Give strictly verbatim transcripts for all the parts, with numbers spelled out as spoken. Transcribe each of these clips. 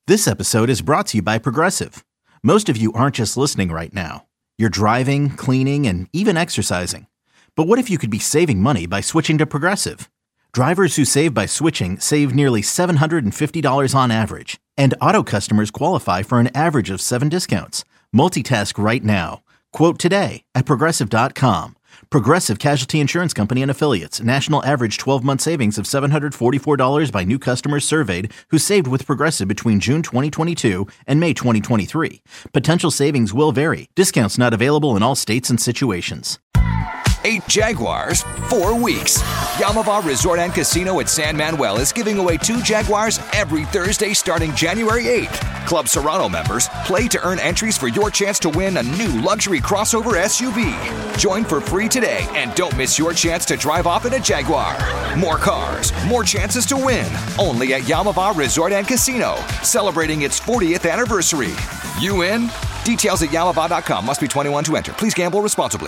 This episode is brought to you by Progressive. Most of you aren't just listening right now. You're driving, cleaning, and even exercising. But what if you could be saving money by switching to Progressive? Drivers who save by switching save nearly seven hundred fifty dollars on average. And auto customers qualify for an average of seven discounts. Multitask right now. Quote today at Progressive dot com. Progressive Casualty Insurance Company and Affiliates. National average twelve-month savings of seven hundred forty-four dollars by new customers surveyed who saved with Progressive between June twenty twenty-two and May twenty twenty-three. Potential savings will vary. Discounts not available in all states and situations. Eight Jaguars, four weeks. Yamava Resort and Casino at San Manuel is giving away two Jaguars every Thursday starting January eighth. Club Serrano members play to earn entries for your chance to win a new luxury crossover S U V. Join for free today and don't miss your chance to drive off in a Jaguar. More cars, more chances to win. Only at Yamava Resort and Casino, celebrating its fortieth anniversary. You in? Details at yamava dot com. Must be twenty-one to enter. Please gamble responsibly.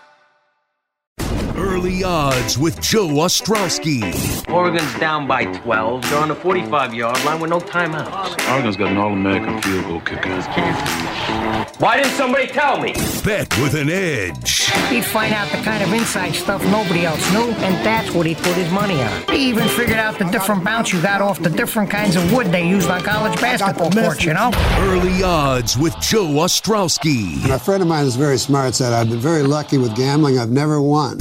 Early odds with Joe Ostrowski. Oregon's down by twelve. They're on the forty-five-yard line with no timeouts. Oregon's got an All-American field goal kicker. Why didn't somebody tell me? Bet with an edge. He'd find out the kind of inside stuff nobody else knew, and that's what he'd put his money on. He even figured out the different bounce you got off the different kinds of wood they used on college basketball courts, you know? Early odds with Joe Ostrowski. And a friend of mine is very smart, said, I've been very lucky with gambling. I've never won.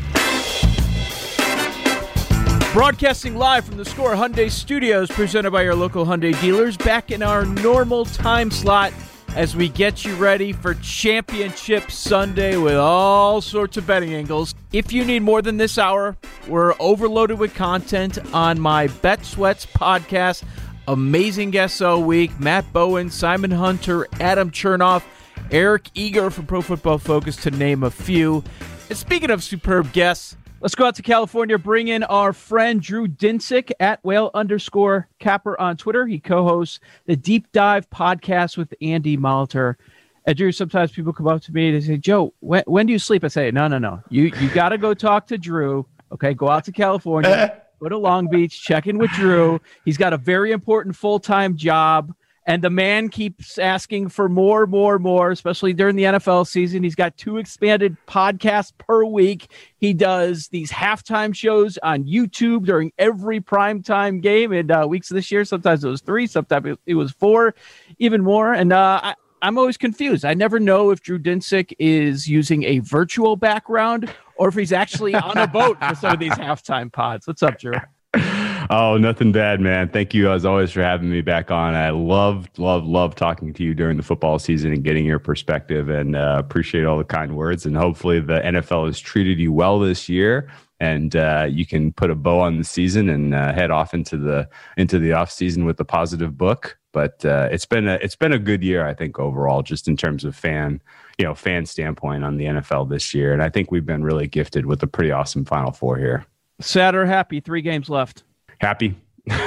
Broadcasting live from the Score Hyundai Studios, presented by your local Hyundai dealers, back in our normal time slot as we get you ready for Championship Sunday with all sorts of betting angles. If you need more than this hour, we're overloaded with content on my Bet Sweats podcast. Amazing guests all week. Matt Bowen, Simon Hunter, Adam Chernoff, Eric Eager from Pro Football Focus, to name a few. And speaking of superb guests, let's go out to California, bring in our friend Drew Dinsick at whale underscore capper on Twitter. He co-hosts the Deep Dive podcast with Andy Malter. And Drew, sometimes people come up to me and they say, Joe, when, when do you sleep? I say, no, no, no. You you got to go talk to Drew. Okay, go out to California, go to Long Beach, check in with Drew. He's got a very important full-time job. And the man keeps asking for more, more, more, especially during the N F L season. He's got two expanded podcasts per week. He does these halftime shows on YouTube during every primetime game. In uh, weeks this year, sometimes it was three, sometimes it was four, even more. And uh, I, I'm always confused. I never know if Drew Dinsick is using a virtual background or if he's actually on a boat for some of these halftime pods. What's up, Drew? Oh, nothing bad, man. Thank you as always for having me back on. I love, love, love talking to you during the football season and getting your perspective, and uh, appreciate all the kind words. And hopefully the N F L has treated you well this year, and uh, you can put a bow on the season and uh, head off into the into the off season with a positive book. But uh, it's been a it's been a good year, I think, overall, just in terms of fan you know fan standpoint on the N F L this year. And I think we've been really gifted with a pretty awesome Final Four here. Sad or happy? Three games left. Happy.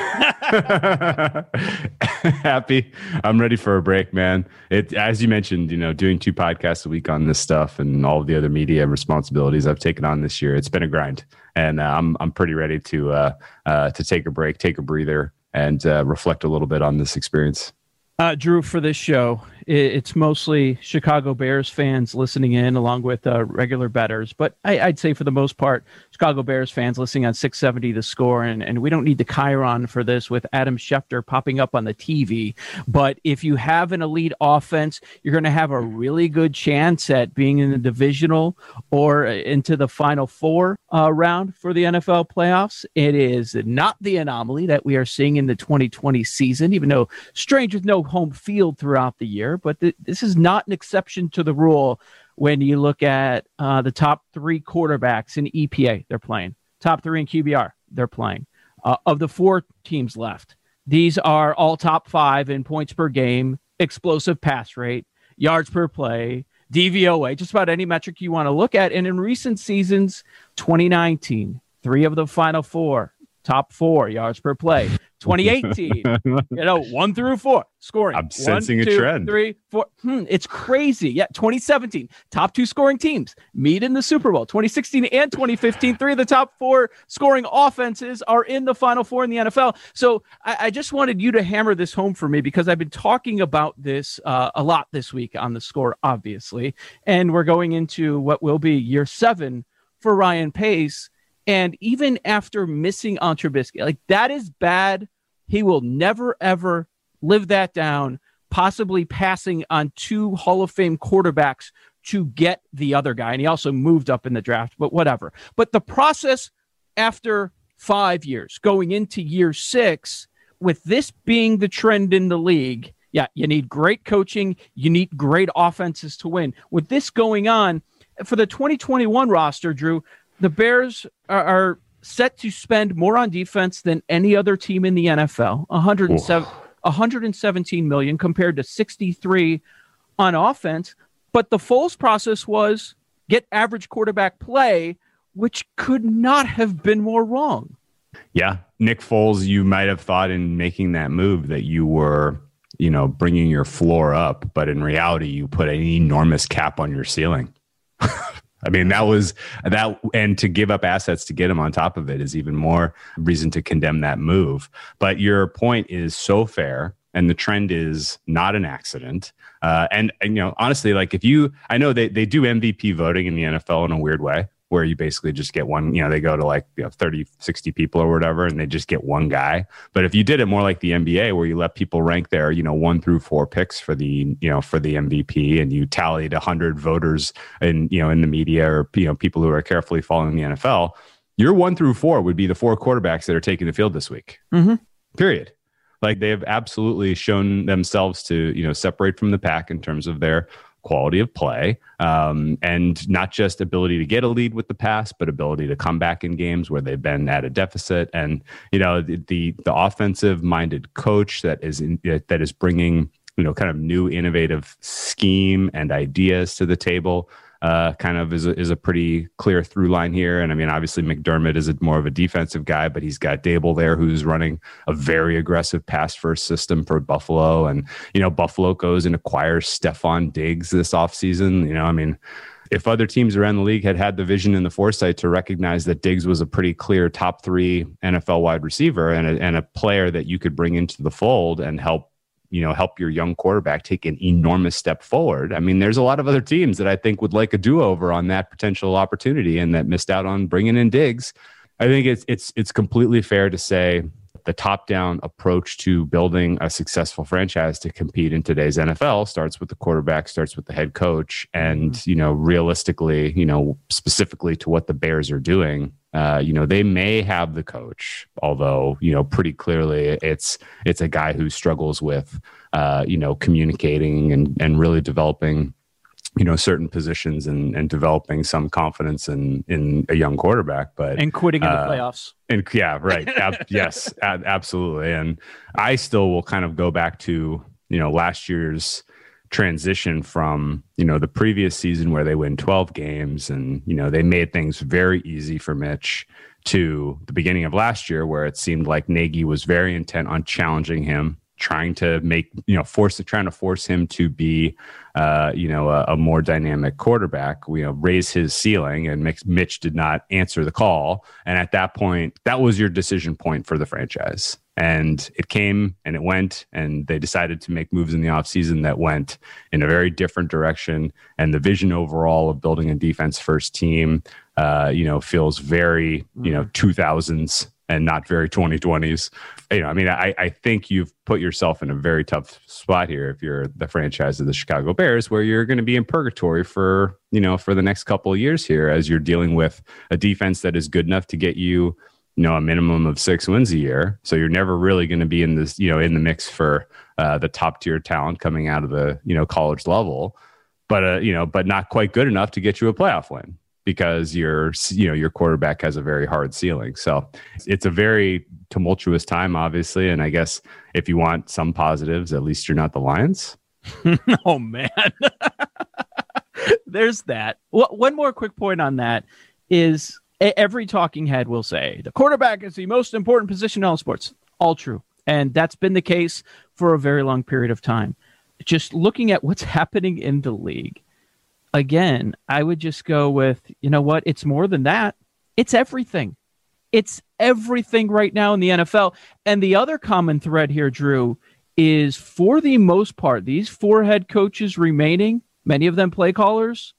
Happy. I'm ready for a break, man. It, as you mentioned, you know, doing two podcasts a week on this stuff and all of the other media responsibilities I've taken on this year, it's been a grind, and uh, I'm I'm pretty ready to uh, uh, to take a break, take a breather, and uh, reflect a little bit on this experience. Uh, Drew, for this show, it's mostly Chicago Bears fans listening in, along with uh, regular bettors. But I, I'd say for the most part, Chicago Bears fans listening on six seventy The Score. And, and we don't need the Chiron for this with Adam Schefter popping up on the T V. But if you have an elite offense, you're going to have a really good chance at being in the divisional or into the Final Four uh, round for the N F L playoffs. It is not the anomaly that we are seeing in the twenty twenty season, even though strange with no home field throughout the year. But th- this is not an exception to the rule when you look at uh, the top three quarterbacks in E P A, they're playing. Top three in Q B R, they're playing. Uh, of the four teams left, these are all top five in points per game, explosive pass rate, yards per play, D V O A, just about any metric you want to look at. And in recent seasons, twenty nineteen, three of the Final Four, top four yards per play. twenty eighteen, you know, one through four scoring. I'm sensing one, a two, trend. Three, four. Hmm, it's crazy. Yeah, twenty seventeen, top two scoring teams meet in the Super Bowl. twenty sixteen and twenty fifteen, three of the top four scoring offenses are in the Final Four in the N F L. So I, I just wanted you to hammer this home for me because I've been talking about this uh, a lot this week on The Score, obviously, and we're going into what will be year seven for Ryan Pace. And even after missing on Trubisky, like that is bad. He will never, ever live that down, possibly passing on two Hall of Fame quarterbacks to get the other guy. And he also moved up in the draft, but whatever. But the process after five years, going into year six, with this being the trend in the league, yeah, you need great coaching. You need great offenses to win. With this going on, for the twenty twenty-one roster, Drew, the Bears are, are set to spend more on defense than any other team in the N F L, one hundred seven, one hundred seventeen million compared to sixty-three on offense. But the Foles process was get average quarterback play, which could not have been more wrong. Yeah. Nick Foles, you might have thought in making that move that you were, you know, bringing your floor up, but in reality, you put an enormous cap on your ceiling. I mean, that was that. And to give up assets to get him on top of it is even more reason to condemn that move. But your point is so fair. And the trend is not an accident. Uh, and, and, you know, honestly, like if you, I know they, they do M V P voting in the N F L in a weird way, where you basically just get one, you know, they go to like, you know, thirty, sixty people or whatever, and they just get one guy. But if you did it more like the N B A, where you let people rank their, you know, one through four picks for the, you know, for the M V P, and you tallied a hundred voters in, you know, in the media, or, you know, people who are carefully following the N F L, your one through four would be the four quarterbacks that are taking the field this week. Mm-hmm. Period. Like they have absolutely shown themselves to, you know, separate from the pack in terms of their quality of play, um, and not just ability to get a lead with the pass, but ability to come back in games where they've been at a deficit. And, you know, the the, the offensive minded coach that is in, that is bringing, you know, kind of new innovative scheme and ideas to the table. Uh, kind of is a, is a pretty clear through line here. And I mean, obviously McDermott is a, more of a defensive guy, but he's got Dable there who's running a very aggressive pass first system for Buffalo. And, you know, Buffalo goes and acquires Stephon Diggs this offseason. You know, I mean, if other teams around the league had had the vision and the foresight to recognize that Diggs was a pretty clear top three N F L wide receiver and a, and a player that you could bring into the fold and help, you know, help your young quarterback take an enormous step forward. I mean, there's a lot of other teams that I think would like a do-over on that potential opportunity and that missed out on bringing in Diggs. I think it's it's it's completely fair to say the top-down approach to building a successful franchise to compete in today's N F L starts with the quarterback, starts with the head coach, and, you know, realistically, you know, specifically to what the Bears are doing. Uh, you know, they may have the coach, although, you know, pretty clearly it's it's a guy who struggles with, uh, you know, communicating and, and really developing, you know, certain positions and, and developing some confidence in, in a young quarterback. But and quitting in uh, the playoffs. And yeah, right. Ab- yes, ab- absolutely. And I still will kind of go back to, you know, last year's transition from, you know, the previous season where they win twelve games and, you know, they made things very easy for Mitch, to the beginning of last year where it seemed like Nagy was very intent on challenging him, trying to make, you know, force trying to force him to be, uh, you know, a, a more dynamic quarterback, you know, raise his ceiling, and Mitch did not answer the call. And at that point, that was your decision point for the franchise. And it came and it went, and they decided to make moves in the offseason that went in a very different direction. And the vision overall of building a defense first team, uh, you know, feels very, you know, two thousands and not very twenty twenties. You know, I mean, I, I think you've put yourself in a very tough spot here if you're the franchise of the Chicago Bears, where you're going to be in purgatory for, you know, for the next couple of years here, as you're dealing with a defense that is good enough to get you, you know, a minimum of six wins a year. So you're never really going to be in this, you know, in the mix for uh, the top tier talent coming out of the, you know, college level, but, uh, you know, but not quite good enough to get you a playoff win, because your, you know, your quarterback has a very hard ceiling. So it's a very tumultuous time, obviously. And I guess if you want some positives, at least you're not the Lions. Oh, man. There's that. Well, one more quick point on that is every talking head will say the quarterback is the most important position in all sports. All true. And that's been the case for a very long period of time. Just looking at what's happening in the league, again, I would just go with, you know what? It's more than that. It's everything. It's everything right now in the N F L. And the other common thread here, Drew, is for the most part, these four head coaches remaining, many of them play callers,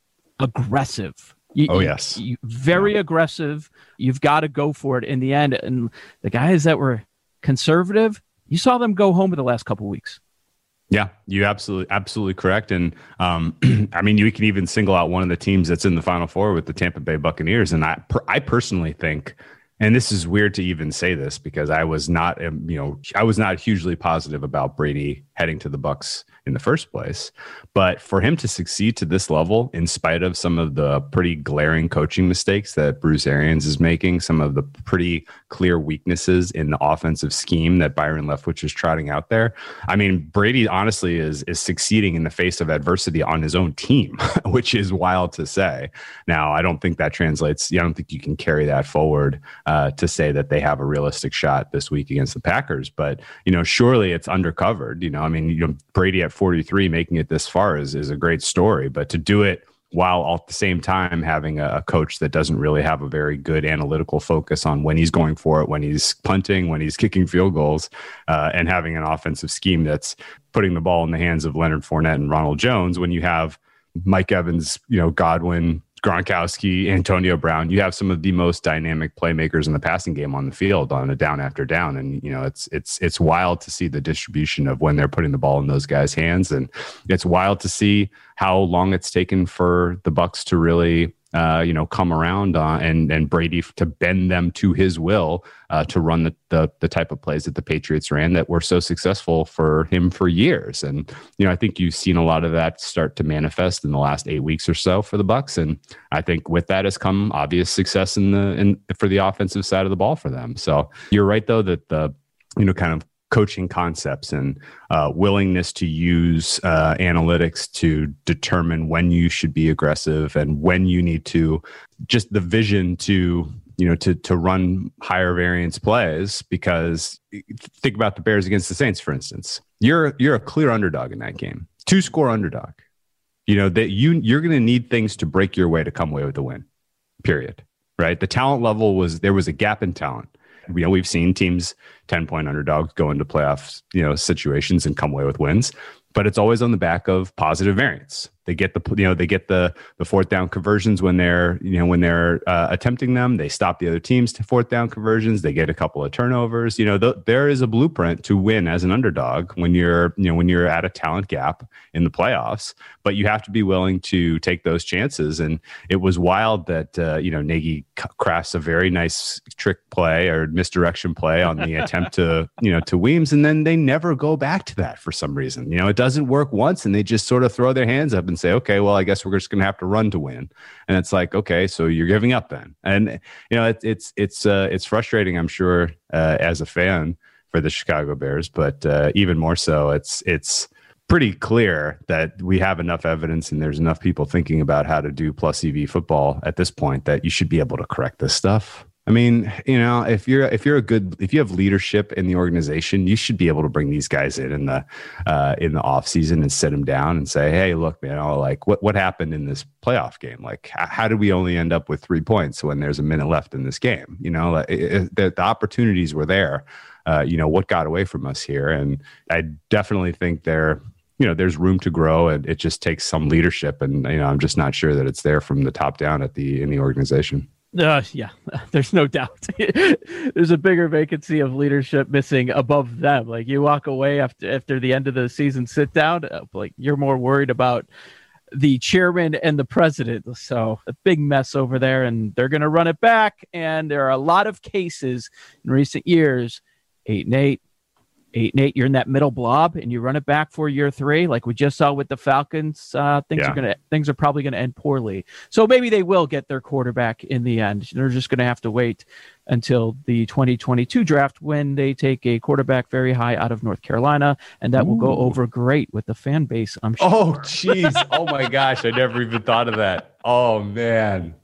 aggressive. You, oh, yes. You, you, very yeah. aggressive. You've got to go for it in the end. And the guys that were conservative, you saw them go home in the last couple of weeks. Yeah, you absolutely, absolutely correct. And um, I mean, you can even single out one of the teams that's in the Final Four with the Tampa Bay Buccaneers. And I, per, I personally think, and this is weird to even say this because I was not, um, you know, I was not hugely positive about Brady heading to the Bucs in the first place. But for him to succeed to this level, in spite of some of the pretty glaring coaching mistakes that Bruce Arians is making, some of the pretty clear weaknesses in the offensive scheme that Byron Leftwich is trotting out there, I mean, Brady honestly is is succeeding in the face of adversity on his own team, which is wild to say. Now, I don't think that translates. I don't think you can carry that forward uh, to say that they have a realistic shot this week against the Packers. But, you know, surely it's undercovered. You know, I mean, you know, Brady at forty-three making it this far is, is a great story, but to do it while at the same time having a, a coach that doesn't really have a very good analytical focus on when he's going for it, when he's punting, when he's kicking field goals, uh, and having an offensive scheme that's putting the ball in the hands of Leonard Fournette and Ronald Jones, when you have Mike Evans, you know, Godwin, Gronkowski, Antonio Brown, you have some of the most dynamic playmakers in the passing game on the field on a down after down. And, you know, it's, it's, it's wild to see the distribution of when they're putting the ball in those guys' hands. And it's wild to see how long it's taken for the Bucs to really, uh, you know, come around uh, and, and Brady to bend them to his will uh, to run the, the, the type of plays that the Patriots ran that were so successful for him for years. And, you know, I think you've seen a lot of that start to manifest in the last eight weeks or so for the Bucs. And I think with that has come obvious success in the, in for the offensive side of the ball for them. So you're right, though, that the, you know, kind of coaching concepts and uh, willingness to use uh, analytics to determine when you should be aggressive and when you need to, just the vision to, you know, to to run higher variance plays. Because think about the Bears against the Saints, for instance. You're you're a clear underdog in that game, two score underdog. You know that you you're going to need things to break your way to come away with the win. Period. Right. The talent level was there was a gap in talent. You know, we've seen teams ten point underdogs go into playoff, you know, situations and come away with wins, but it's always on the back of positive variance. They get the, you know, they get the the fourth down conversions when they're, you know, when they're uh, attempting them. They stop the other teams to fourth down conversions. They get a couple of turnovers. You know, th- there is a blueprint to win as an underdog when you're, you know, when you're at a talent gap in the playoffs. But you have to be willing to take those chances. And it was wild that uh, you know, Nagy crafts a very nice trick play or misdirection play on the attempt to, you know, to Weems, and then they never go back to that for some reason. You know, it doesn't work once, and they just sort of throw their hands up and say, okay, well, I guess we're just going to have to run to win. And it's like, okay, so you're giving up then. And, you know, it, it's, it's, uh, it's frustrating, I'm sure, uh, as a fan for the Chicago Bears, but uh, even more so, it's, it's pretty clear that we have enough evidence and there's enough people thinking about how to do plus E V football at this point that you should be able to correct this stuff. I mean, you know, if you're if you're a good if you have leadership in the organization, you should be able to bring these guys in in the uh, in the off season and sit them down and say, hey, look, man, oh, like what what happened in this playoff game? Like, how, how did we only end up with three points when there's a minute left in this game? You know, like, it, it, the, the opportunities were there. Uh, you know, what got away from us here? And I definitely think there, you know, there's room to grow, and it just takes some leadership. And you know, I'm just not sure that it's there from the top down at the in the organization. Uh, yeah, there's no doubt. There's a bigger vacancy of leadership missing above them. Like, you walk away after after the end of the season sit down, uh, like you're more worried about the chairman and the president. So a big mess over there, and they're going to run it back. And there are a lot of cases in recent years, eight and eight, eight and eight, you're in that middle blob and you run it back for year three, like we just saw with the Falcons. Uh, things yeah. are gonna things are probably gonna end poorly. So maybe they will get their quarterback in the end. They're just gonna have to wait until the twenty twenty-two draft when they take a quarterback very high out of North Carolina, and that Ooh. will go over great with the fan base, I'm sure. Oh, jeez. Oh my gosh, I never even thought of that. Oh man.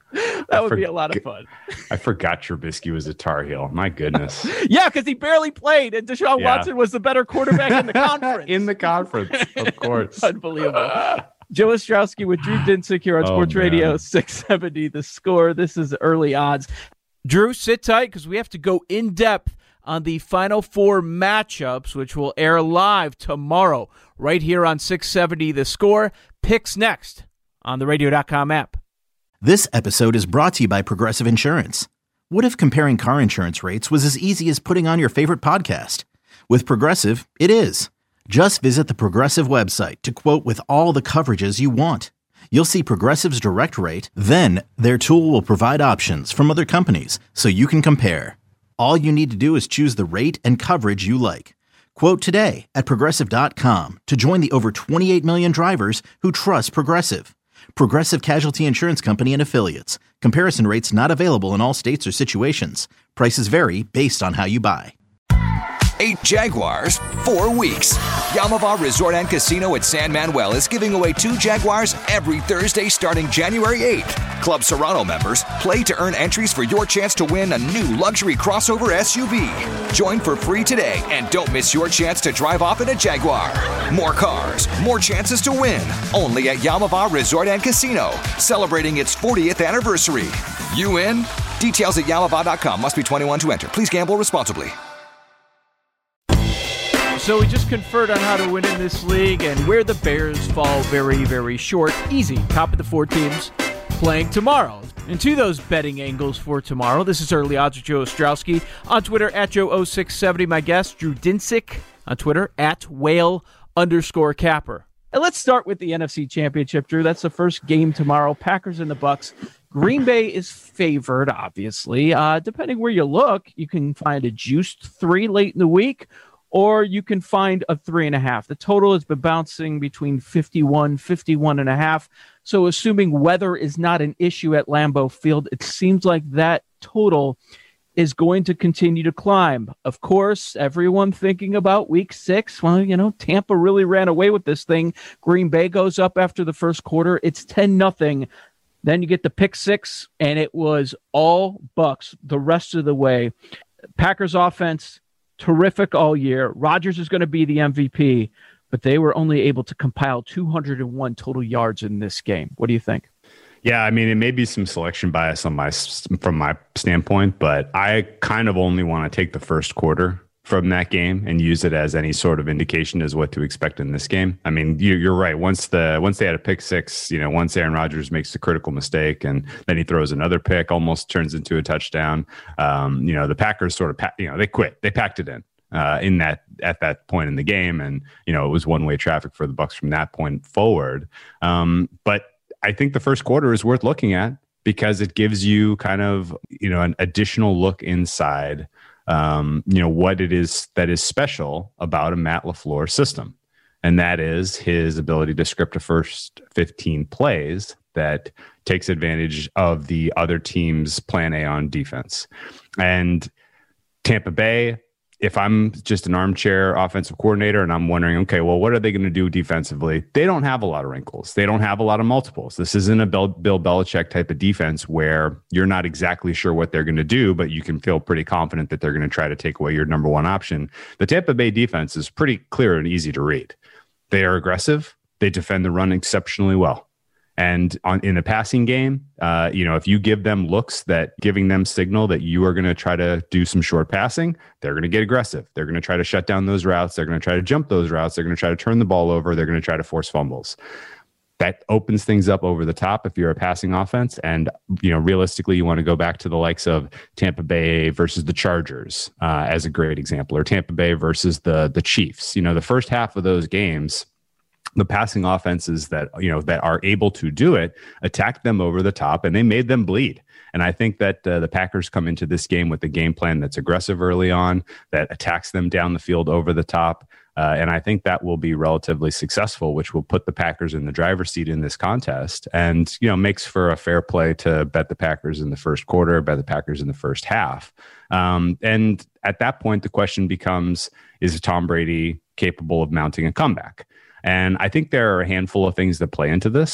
That would be a lot of fun. I forgot Trubisky was a Tar Heel. My goodness. Yeah, because he barely played, and Deshaun yeah. Watson was the better quarterback in the conference. In the conference, of course. Unbelievable. Joe Ostrowski with Drew Dinsick here on oh, Sports man. Radio six seventy The Score. This is Early Odds. Drew, sit tight because we have to go in depth on the Final Four matchups, which will air live tomorrow right here on six seventy The Score. Picks next on the radio dot com app. This episode is brought to you by Progressive Insurance. What if comparing car insurance rates was as easy as putting on your favorite podcast? With Progressive, it is. Just visit the Progressive website to quote with all the coverages you want. You'll see Progressive's direct rate, then their tool will provide options from other companies so you can compare. All you need to do is choose the rate and coverage you like. Quote today at Progressive dot com to join the over twenty-eight million drivers who trust Progressive. Progressive Casualty Insurance Company and Affiliates. Comparison rates not available in all states or situations. Prices vary based on how you buy. Eight Jaguars, four weeks. Yamava Resort and Casino at San Manuel is giving away two Jaguars every Thursday starting January eighth. Club Serrano members play to earn entries for your chance to win a new luxury crossover S U V. Join for free today and don't miss your chance to drive off in a Jaguar. More cars, more chances to win. Only at Yamava Resort and Casino, celebrating its fortieth anniversary. You in? Details at yamava dot com. Must be twenty-one to enter. Please gamble responsibly. So we just conferred on how to win in this league and where the Bears fall very, very short. Easy. Top of the four teams playing tomorrow. And to those betting angles for tomorrow, this is Early Odds with Joe Ostrowski. On Twitter, at Joe oh six seventy. My guest, Drew Dinsick. On Twitter, at whale underscore capper. And let's start with the N F C Championship, Drew. That's the first game tomorrow. Packers and the Bucks. Green Bay is favored, obviously. Uh, depending where you look, you can find a juiced three late in the week, or you can find a three and a half. The total has been bouncing between fifty-one, fifty-one and a half. So assuming weather is not an issue at Lambeau Field, it seems like that total is going to continue to climb. Of course, everyone thinking about week six. Well, you know, Tampa really ran away with this thing. Green Bay goes up after the first quarter. It's ten nothing. Then you get the pick six, and it was all Bucks the rest of the way. Packers offense, terrific all year. Rodgers is going to be the M V P, but they were only able to compile two hundred one total yards in this game. What do you think? Yeah, I mean, it may be some selection bias on my from my standpoint, but I kind of only want to take the first quarter from that game and use it as any sort of indication as what to expect in this game. I mean, you, you're right. Once the once they had a pick six, you know, once Aaron Rodgers makes a critical mistake and then he throws another pick, almost turns into a touchdown. Um, you know, the Packers sort of, you know, they quit. They packed it in uh, in that at that point in the game, and you know, it was one way traffic for the Bucs from that point forward. Um, but I think the first quarter is worth looking at because it gives you kind of, you know, an additional look inside. Um, you know, what it is that is special about a Matt LaFleur system. And that is his ability to script a first fifteen plays that takes advantage of the other team's plan A on defense. And Tampa Bay, if I'm just an armchair offensive coordinator and I'm wondering, okay, well, what are they going to do defensively? They don't have a lot of wrinkles. They don't have a lot of multiples. This isn't a Bill, Bill Belichick type of defense where you're not exactly sure what they're going to do, but you can feel pretty confident that they're going to try to take away your number one option. The Tampa Bay defense is pretty clear and easy to read. They are aggressive. They defend the run exceptionally well. And on in the passing game, uh, you know, if you give them looks that giving them signal that you are going to try to do some short passing, they're going to get aggressive. They're going to try to shut down those routes. They're going to try to jump those routes. They're going to try to turn the ball over. They're going to try to force fumbles. That opens things up over the top if you're a passing offense. And, you know, realistically, you want to go back to the likes of Tampa Bay versus the Chargers uh, as a great example, or Tampa Bay versus the the Chiefs. You know, the first half of those games, the passing offenses that, you know, that are able to do it, attacked them over the top and they made them bleed. And I think that uh, the Packers come into this game with a game plan that's aggressive early on, that attacks them down the field over the top. Uh, and I think that will be relatively successful, which will put the Packers in the driver's seat in this contest and, you know, makes for a fair play to bet the Packers in the first quarter, bet the Packers in the first half. Um, and at that point, the question becomes, is Tom Brady capable of mounting a comeback? And I think there are a handful of things that play into this.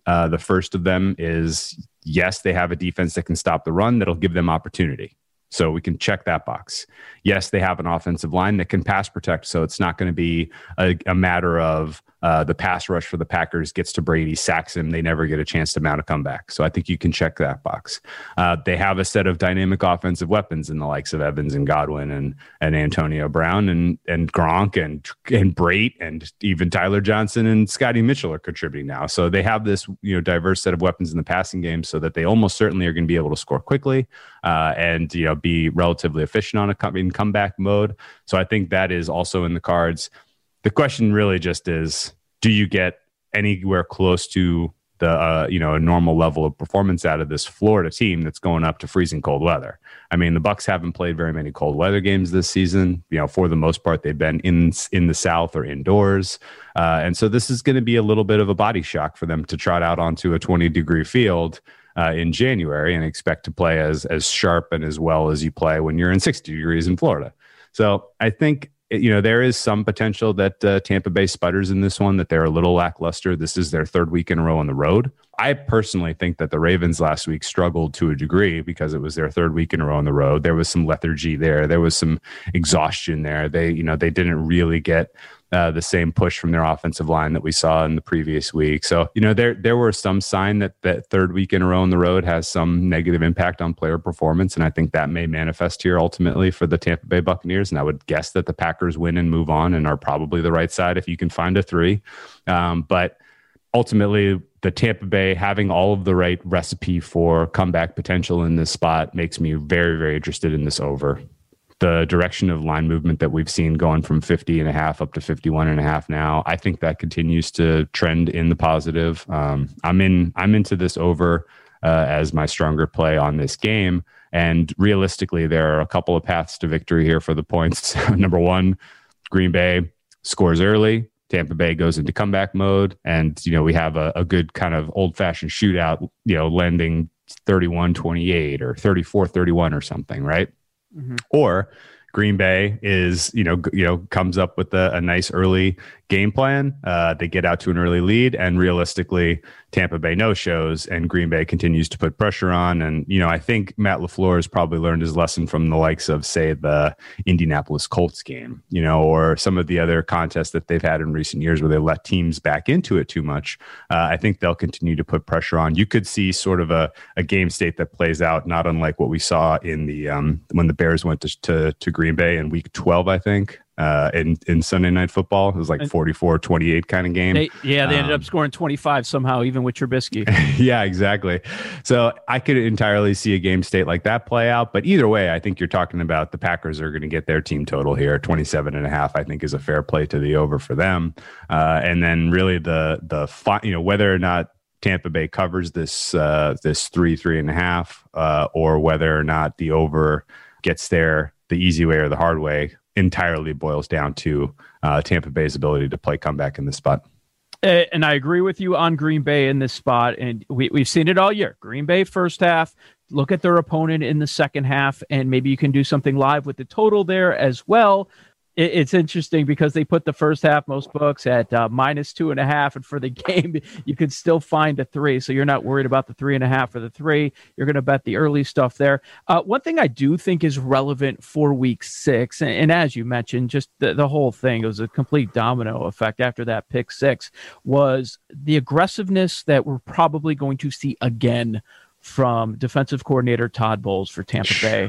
Uh, the first of them is, yes, they have a defense that can stop the run that'll give them opportunity. So we can check that box. Yes, they have an offensive line that can pass protect. So it's not going to be a, a matter of uh, the pass rush for the Packers gets to Brady, sacks him. They never get a chance to mount a comeback. So I think you can check that box. Uh, they have a set of dynamic offensive weapons in the likes of Evans and Godwin and and Antonio Brown and and Gronk and and Brait and even Tyler Johnson and Scotty Mitchell are contributing now. So they have this, you know, diverse set of weapons in the passing game so that they almost certainly are going to be able to score quickly uh, and, you know, be relatively efficient on a come, in comeback mode. So I think that is also in the cards. The question really just is, do you get anywhere close to the, uh, you know, a normal level of performance out of this Florida team that's going up to freezing cold weather? I mean, the Bucs haven't played very many cold weather games this season. You know, for the most part, they've been in, in the South or indoors. Uh, and so this is going to be a little bit of a body shock for them to trot out onto a twenty degree field Uh, in January and expect to play as as sharp and as well as you play when you're in sixty degrees in Florida. So I think, you know, there is some potential that uh, Tampa Bay sputters in this one, that they're a little lackluster. This is their third week in a row on the road. I personally think that the Ravens last week struggled to a degree because it was their third week in a row on the road. There was some lethargy there. There was some exhaustion there. They, you know, they didn't really get Uh, the same push from their offensive line that we saw in the previous week. So, you know, there there were some sign that that third week in a row on the road has some negative impact on player performance. And I think that may manifest here ultimately for the Tampa Bay Buccaneers. And I would guess that the Packers win and move on and are probably the right side if you can find a three. Um, but ultimately, the Tampa Bay having all of the right recipe for comeback potential in this spot makes me very, very interested in this over. The direction of line movement that we've seen going from fifty and a half up to fifty-one and a half now, I think that continues to trend in the positive. Um, I'm in, I'm into this over uh, as my stronger play on this game. And realistically, there are a couple of paths to victory here for the points. Number one, Green Bay scores early. Tampa Bay goes into comeback mode. And, you know, we have a, a good kind of old fashioned shootout, you know, landing thirty-one twenty-eight or thirty-four thirty-one or something, right? Mm-hmm. Or Green Bay is, you know, you know, comes up with a, a nice early game plan. Uh, they get out to an early lead, and realistically, Tampa Bay no shows, and Green Bay continues to put pressure on. And you know, I think Matt LaFleur has probably learned his lesson from the likes of, say, the Indianapolis Colts game, you know, or some of the other contests that they've had in recent years where they let teams back into it too much. Uh, I think they'll continue to put pressure on. You could see sort of a, a game state that plays out not unlike what we saw in the um, when the Bears went to, to to Green Bay in Week twelve, I think. Uh, in, in Sunday Night Football, it was like forty-four twenty-eight kind of game. They, yeah, they ended um, up scoring twenty-five somehow, even with Trubisky. Yeah, exactly. So I could entirely see a game state like that play out. But either way, I think you're talking about the Packers are going to get their team total here. twenty-seven and a half, I think, is a fair play to the over for them. Uh, and then really the, the fi- you know, whether or not Tampa Bay covers this, uh, this three, three and a half, uh, or whether or not the over gets there the easy way or the hard way, entirely boils down to uh, Tampa Bay's ability to play comeback in this spot. Uh, and I agree with you on Green Bay in this spot. And we, we've seen it all year. Green Bay first half, look at their opponent in the second half, and maybe you can do something live with the total there as well. It, it's interesting because they put the first half, most books, at uh, minus two and a half. And for the game, you could still find a three. So you're not worried about the three and a half for the three. You're going to bet the early stuff there. Uh, one thing I do think is relevant for week six, and, and as you mentioned, just the, the whole thing, it was a complete domino effect after that pick six, was the aggressiveness that we're probably going to see again from defensive coordinator Todd Bowles for Tampa Bay.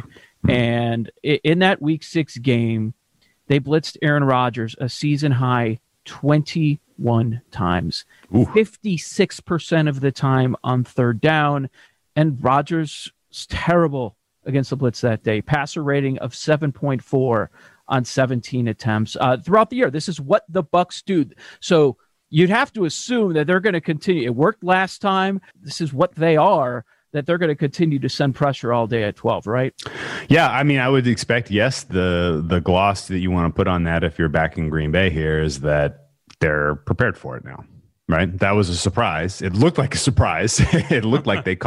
And in that week six game, they blitzed Aaron Rodgers a season high twenty-one times, Ooh. fifty-six percent of the time on third down. And Rodgers was terrible against the blitz that day. Passer rating of seven point four on seventeen attempts uh, throughout the year. This is what the Bucs do. So you'd have to assume that they're going to continue. It worked last time. This is what they are, that they're going to continue to send pressure all day at twelve, right? Yeah, I mean, I would expect, yes, the the gloss that you want to put on that if you're backing Green Bay here is that they're prepared for it now, right? That was a surprise. It looked like a surprise. It looked like they caught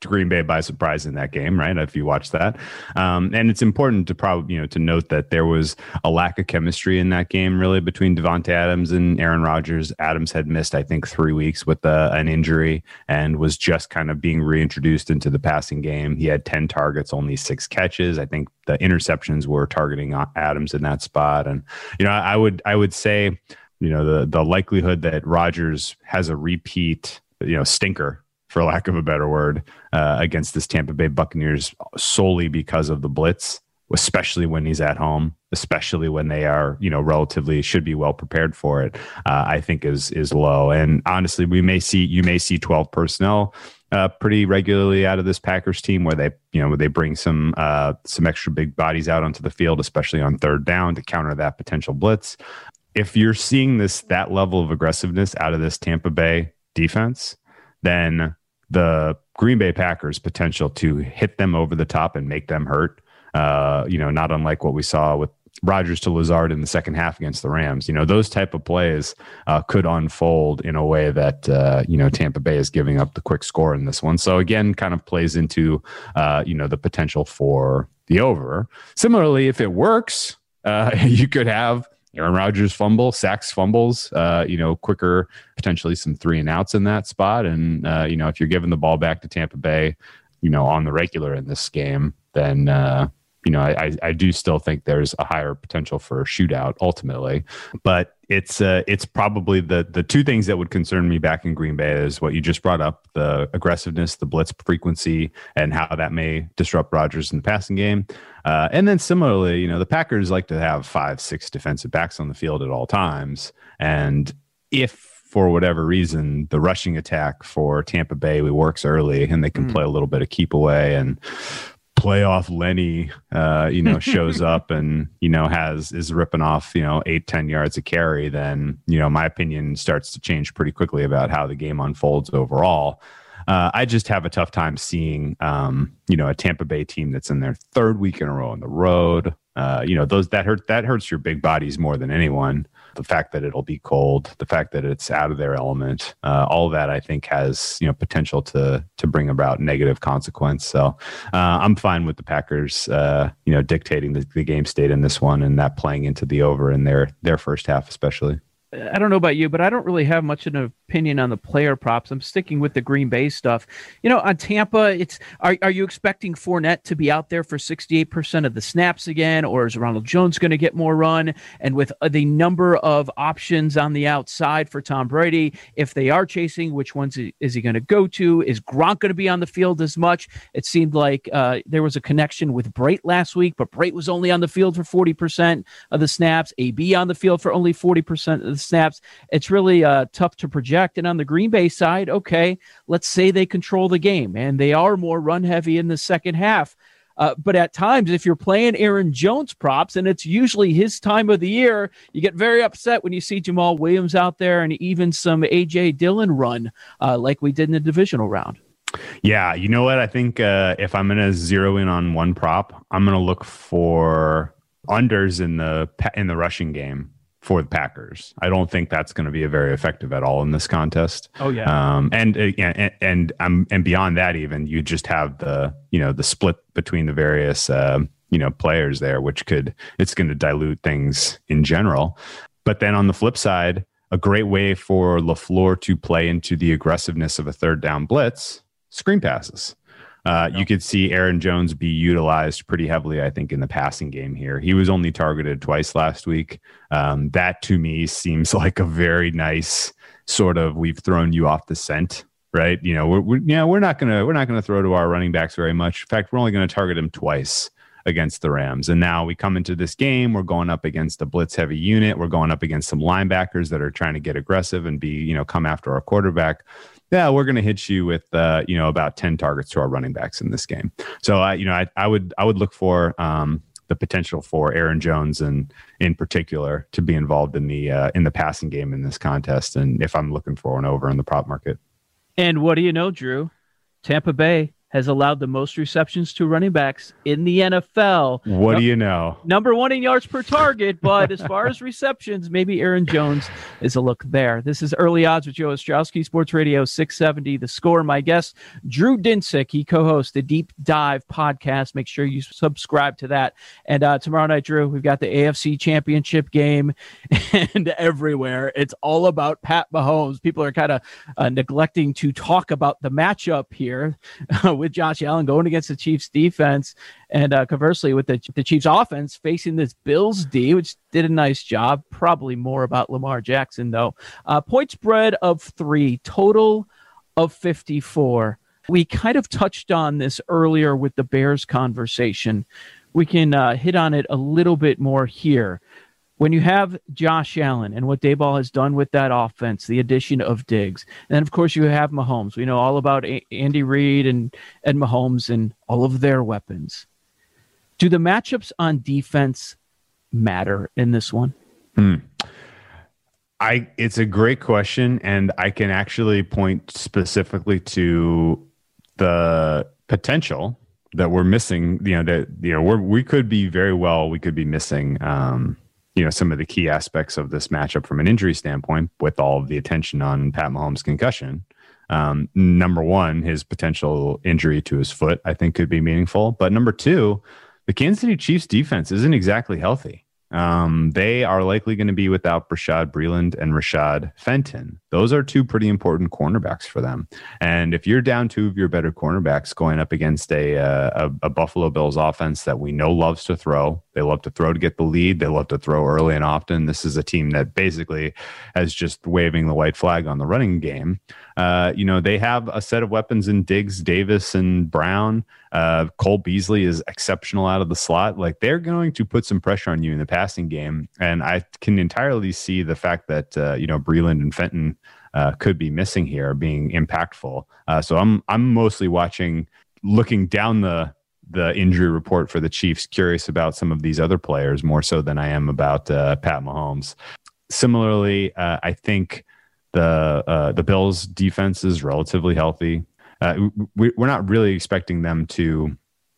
Green Bay by surprise in that game, right? If you watch that. Um, and it's important to probably, you know, to note that there was a lack of chemistry in that game, really, between Davante Adams and Aaron Rodgers. Adams had missed, I think, three weeks with uh, an injury and was just kind of being reintroduced into the passing game. He had ten targets, only six catches. I think the interceptions were targeting Adams in that spot. And, you know, I would, I would say, you know, the, the likelihood that Rodgers has a repeat, you know, stinker, for lack of a better word, uh, against this Tampa Bay Buccaneers solely because of the blitz, especially when he's at home, especially when they are, you know, relatively should be well prepared for it, uh, I think is is low. And honestly, we may see, you may see twelve personnel uh, pretty regularly out of this Packers team, where they, you know, where they bring some uh, some extra big bodies out onto the field, especially on third down, to counter that potential blitz. If you're seeing this, that level of aggressiveness out of this Tampa Bay defense, then the Green Bay Packers' potential to hit them over the top and make them hurt, uh, you know, not unlike what we saw with Rodgers to Lazard in the second half against the Rams. You know, those type of plays uh, could unfold in a way that, uh, you know, Tampa Bay is giving up the quick score in this one. So again, kind of plays into, uh, you know, the potential for the over. Similarly, if it works, uh, you could have Aaron Rodgers fumble, sacks, fumbles, uh, you know, quicker, potentially some three and outs in that spot. And, uh, you know, if you're giving the ball back to Tampa Bay, you know, on the regular in this game, then, uh, you know, I, I do still think there's a higher potential for a shootout ultimately. But it's uh, it's probably the the two things that would concern me back in Green Bay is what you just brought up, the aggressiveness, the blitz frequency, and how that may disrupt Rodgers in the passing game. Uh, and then similarly, you know, the Packers like to have five, six defensive backs on the field at all times. And if for whatever reason, the rushing attack for Tampa Bay works early and they can mm. play a little bit of keep away, and playoff Lenny, uh, you know, shows up and, you know, has, is ripping off, you know, eight, ten yards a carry, then, you know, my opinion starts to change pretty quickly about how the game unfolds overall. Uh, I just have a tough time seeing, um, you know, a Tampa Bay team that's in their third week in a row on the road. Uh, you know, those that hurt that hurts your big bodies more than anyone. The fact that it'll be cold, the fact that it's out of their element, uh, all that I think has, you know, potential to to bring about negative consequence. So uh, I'm fine with the Packers, uh, you know, dictating the, the game state in this one, and that playing into the over in their their first half, especially. I don't know about you, but I don't really have much of an opinion on the player props. I'm sticking with the Green Bay stuff. You know, on Tampa, it's are are you expecting Fournette to be out there for sixty-eight percent of the snaps again, or is Ronald Jones going to get more run? And with the number of options on the outside for Tom Brady, if they are chasing, which ones is he going to go to? Is Gronk going to be on the field as much? It seemed like uh, there was a connection with Brate last week, but Brate was only on the field for forty percent of the snaps. A B on the field for only forty percent of the snaps. It's really uh, tough to project. And on the Green Bay side, okay, let's say they control the game and they are more run heavy in the second half. Uh, but at times, if you're playing Aaron Jones props, and it's usually his time of the year, you get very upset when you see Jamal Williams out there and even some A J Dillon run uh, like we did in the divisional round. Yeah, you know what? I think uh, if I'm going to zero in on one prop, I'm going to look for unders in the in the rushing game for the Packers. I don't think that's going to be a very effective at all in this contest. Oh yeah. Um, and, and, and, um, and beyond that, even you just have the, you know, the split between the various, uh, you know, players there, which could, it's going to dilute things in general. But then on the flip side, a great way for LaFleur to play into the aggressiveness of a third down blitz, screen passes. Uh, you could see Aaron Jones be utilized pretty heavily, I think, in the passing game here. He was only targeted twice last week. Um, that, to me, seems like a very nice sort of we've thrown you off the scent, right? You know, we're, we're you know we're not gonna we're not gonna throw to our running backs very much. In fact, we're only going to target him twice against the Rams. And now we come into this game, we're going up against a blitz heavy unit. We're going up against some linebackers that are trying to get aggressive and be, you know, come after our quarterback. Yeah, we're going to hit you with, uh, you know, about ten targets to our running backs in this game. So, I, you know, I, I would I would look for um, the potential for Aaron Jones and in particular to be involved in the uh, in the passing game in this contest. And if I'm looking for an over in the prop market. And what do you know, Drew? Tampa Bay has allowed the most receptions to running backs in the N F L. What no, do you know? Number one in yards per target, but as far as receptions, maybe Aaron Jones is a look there. This is Early Odds with Joe Ostrowski, Sports Radio six seventy The Score. My guest, Drew Dinsick. He co-hosts the Deep Dive podcast. Make sure you subscribe to that. And uh, tomorrow night, Drew, we've got the A F C Championship game, and everywhere it's all about Pat Mahomes. People are kind of uh, neglecting to talk about the matchup here uh, with Josh Allen going against the Chiefs defense, and uh, conversely with the, the Chiefs offense facing this Bills D, which did a nice job. Probably more about Lamar Jackson, though. Uh, point spread of three, total of fifty-four. We kind of touched on this earlier with the Bears conversation. We can uh, hit on it a little bit more here. When you have Josh Allen and what Daboll has done with that offense, the addition of Diggs, and then, of course, you have Mahomes. We know all about a- Andy Reid and Ed Mahomes and all of their weapons. Do the matchups on defense matter in this one? Hmm. I it's a great question, and I can actually point specifically to the potential that we're missing. You know, that you know we're, we could be very well we could be missing. Um, you know, some of the key aspects of this matchup from an injury standpoint, with all of the attention on Pat Mahomes' concussion. Um, number one, his potential injury to his foot, I think, could be meaningful. But number two, the Kansas City Chiefs defense isn't exactly healthy. Um, they are likely going to be without Bashaud Breeland and Rashad Fenton. Those are two pretty important cornerbacks for them. And if you're down two of your better cornerbacks going up against a, uh, a, a Buffalo Bills offense that we know loves to throw, they love to throw to get the lead. They love to throw early and often. This is a team that basically has just waving the white flag on the running game. Uh, you know, they have a set of weapons in Diggs, Davis, and Brown. Uh, Cole Beasley is exceptional out of the slot. Like, they're going to put some pressure on you in the passing game. And I can entirely see the fact that, uh, you know, Breeland and Fenton uh, could be missing here, being impactful. Uh, so I'm, I'm mostly watching, looking down the, the injury report for the Chiefs, curious about some of these other players more so than I am about uh, Pat Mahomes. Similarly, uh, I think the, uh, the Bills defense is relatively healthy. Uh, we, we're not really expecting them to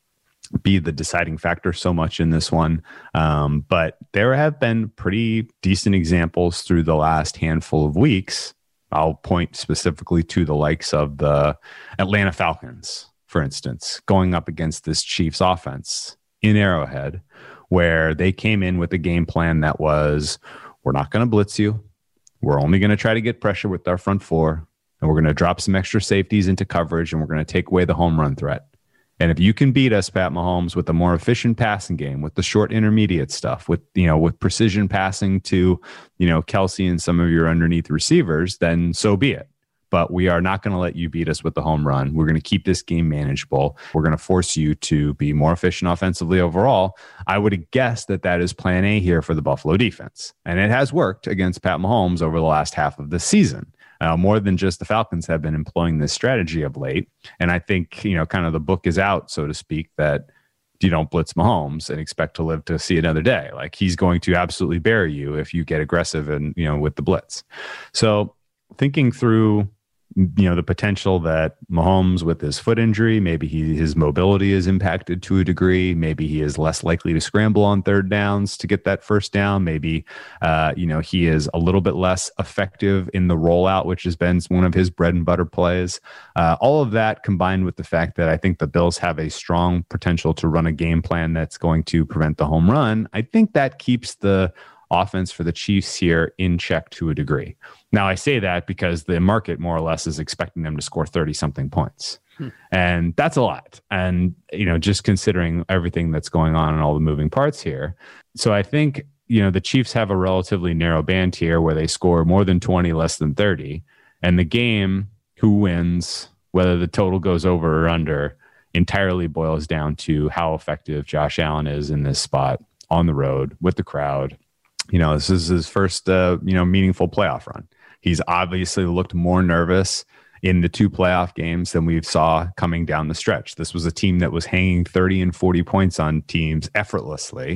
be the deciding factor so much in this one. Um, but there have been pretty decent examples through the last handful of weeks. I'll point specifically to the likes of the Atlanta Falcons, for instance, going up against this Chiefs offense in Arrowhead, where they came in with a game plan that was, we're not going to blitz you. We're only going to try to get pressure with our front four. And we're going to drop some extra safeties into coverage, and we're going to take away the home run threat. And if you can beat us, Pat Mahomes, with a more efficient passing game, with the short intermediate stuff, with, you know, with precision passing to, you know, Kelsey and some of your underneath receivers, then so be it. But we are not going to let you beat us with the home run. We're going to keep this game manageable. We're going to force you to be more efficient offensively overall. I would have guessed that that is plan A here for the Buffalo defense. And it has worked against Pat Mahomes over the last half of the season. Uh, more than just the Falcons have been employing this strategy of late. And I think, you know, kind of the book is out, so to speak, that you don't blitz Mahomes and expect to live to see another day. Like, he's going to absolutely bury you if you get aggressive and, you know, with the blitz. So thinking through, you know, the potential that Mahomes, with his foot injury, maybe he, his mobility is impacted to a degree. Maybe he is less likely to scramble on third downs to get that first down. Maybe, uh, you know, he is a little bit less effective in the rollout, which has been one of his bread and butter plays. Uh, all of that combined with the fact that I think the Bills have a strong potential to run a game plan that's going to prevent the home run. I think that keeps the offense for the Chiefs here in check to a degree. Now, I say that because the market more or less is expecting them to score thirty something points. Hmm. And that's a lot. And, you know, just considering everything that's going on and all the moving parts here. So I think, you know, the Chiefs have a relatively narrow band here where they score more than twenty, less than thirty. And the game, who wins, whether the total goes over or under, entirely boils down to how effective Josh Allen is in this spot on the road with the crowd. You know, this is his first, uh, you know, meaningful playoff run. He's obviously looked more nervous in the two playoff games than we saw coming down the stretch. This was a team that was hanging thirty and forty points on teams effortlessly.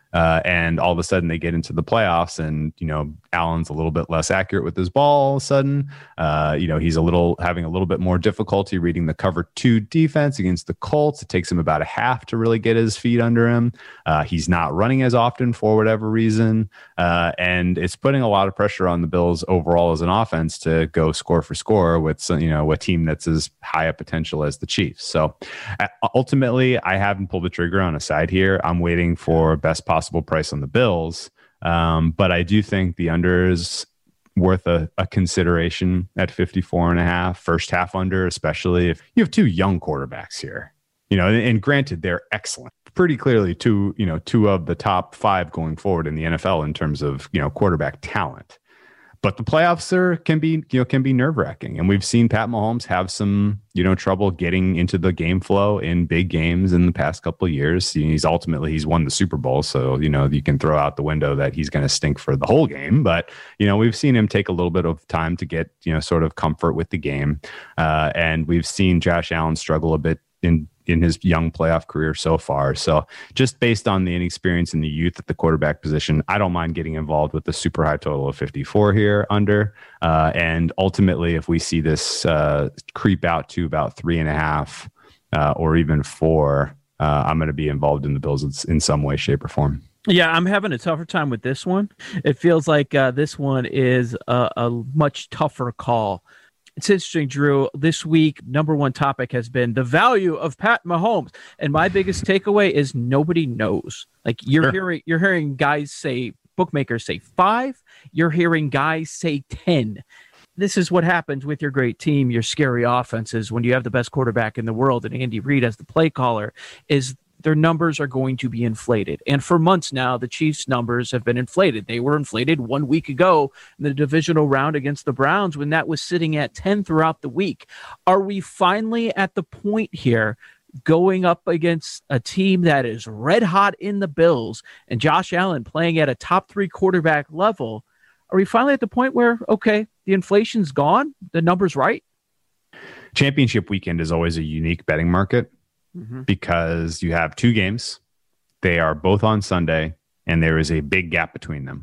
Uh, and all of a sudden they get into the playoffs and, you know, Allen's a little bit less accurate with his ball all of a sudden. Uh, you know, he's a little having a little bit more difficulty reading the cover two defense against the Colts. It takes him about a half to really get his feet under him. Uh, he's not running as often for whatever reason. Uh, and it's putting a lot of pressure on the Bills overall as an offense to go score for score with, some, you know, a team that's as high a potential as the Chiefs. So uh, ultimately, I haven't pulled the trigger on a side here. I'm waiting for best possible possible price on the Bills. Um, but I do think the under is worth a, a consideration at fifty-four and a half, first half under, especially if you have two young quarterbacks here, you know, and, and granted they're excellent, pretty clearly two, you know, two of the top five going forward in the N F L in terms of, you know, quarterback talent. But the playoffs are, can be, you know, can be nerve wracking. And we've seen Pat Mahomes have some, you know, trouble getting into the game flow in big games in the past couple of years. He's ultimately, he's won the Super Bowl. So, you know, you can throw out the window that he's going to stink for the whole game. But, you know, we've seen him take a little bit of time to get, you know, sort of comfort with the game. Uh, and we've seen Josh Allen struggle a bit in in his young playoff career so far. So just based on the inexperience and the youth at the quarterback position, I don't mind getting involved with the super high total of fifty-four here under. Uh, and ultimately, if we see this uh, creep out to about three and a half uh, or even four, uh, I'm going to be involved in the Bills in some way, shape, or form. Yeah, I'm having a tougher time with this one. It feels like uh, this one is a, a much tougher call. It's interesting, Drew. This week, number one topic has been the value of Pat Mahomes, and my biggest takeaway is nobody knows. Like you're sure. hearing, you're hearing guys say, bookmakers say five. You're hearing guys say ten. This is what happens with your great team, your scary offenses, when you have the best quarterback in the world, and Andy Reid as the play caller, is their numbers are going to be inflated. And for months now, the Chiefs' numbers have been inflated. They were inflated one week ago in the divisional round against the Browns when that was sitting at ten throughout the week. Are we finally at the point here going up against a team that is red hot in the Bills and Josh Allen playing at a top three quarterback level? Are we finally at the point where, okay, the inflation's gone, the number's right? Championship weekend is always a unique betting market. Mm-hmm. Because you have two games. They are both on Sunday, and there is a big gap between them.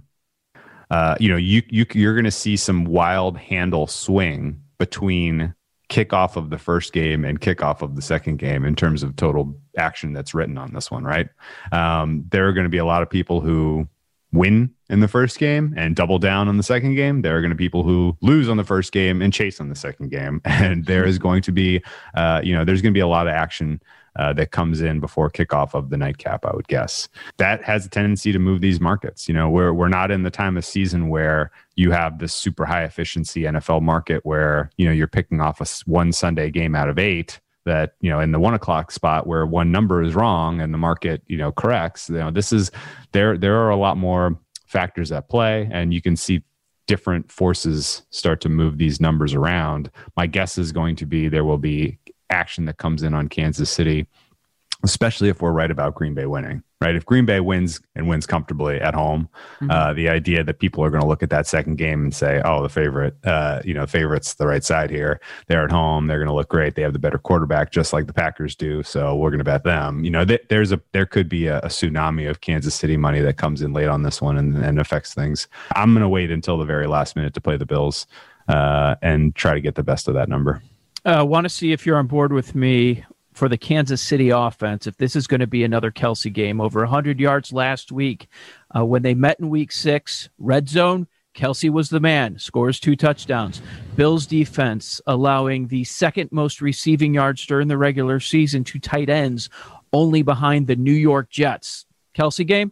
Uh, you know, you, you, you're going to see some wild handle swing between kickoff of the first game and kickoff of the second game in terms of total action that's written on this one, right? Um, there are going to be a lot of people who win in the first game and double down on the second game. There are going to be people who lose on the first game and chase on the second game. And there is going to be, uh, you know, there's going to be a lot of action uh, that comes in before kickoff of the nightcap, I would guess. That has a tendency to move these markets. You know, we're, we're not in the time of season where you have this super high efficiency N F L market where, you know, you're picking off a one Sunday game out of eight that, you know, in the one o'clock spot where one number is wrong and the market, you know, corrects. You know, this is, there, there are a lot more factors at play, and you can see different forces start to move these numbers around. My guess is going to be there will be action that comes in on Kansas City, especially if we're right about Green Bay winning, right? If Green Bay wins and wins comfortably at home, mm-hmm. uh, the idea that people are going to look at that second game and say, oh, the favorite, uh, you know, favorite's the right side here. They're at home. They're going to look great. They have the better quarterback, just like the Packers do. So we're going to bet them. You know, th- there's a, there could be a, a tsunami of Kansas City money that comes in late on this one and, and affects things. I'm going to wait until the very last minute to play the Bills uh, and try to get the best of that number. I uh, want to see if you're on board with me for the Kansas City offense, if this is going to be another Kelsey game. Over one hundred yards last week. Uh, when they met in week six, red zone, Kelsey was the man, scores two touchdowns. Bills defense allowing the second most receiving yards during the regular season to tight ends, only behind the New York Jets. Kelsey game?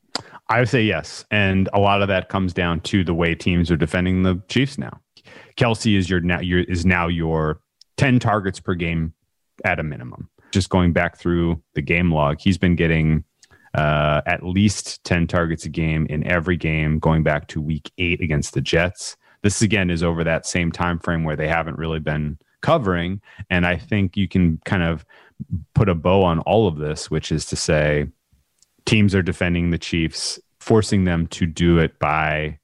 I would say yes. And a lot of that comes down to the way teams are defending the Chiefs now. Kelsey is your now your is now your ten targets per game at a minimum. Just going back through the game log, he's been getting uh, at least ten targets a game in every game going back to week eight against the Jets. This, again, is over that same time frame where they haven't really been covering. And I think you can kind of put a bow on all of this, which is to say teams are defending the Chiefs, forcing them to do it by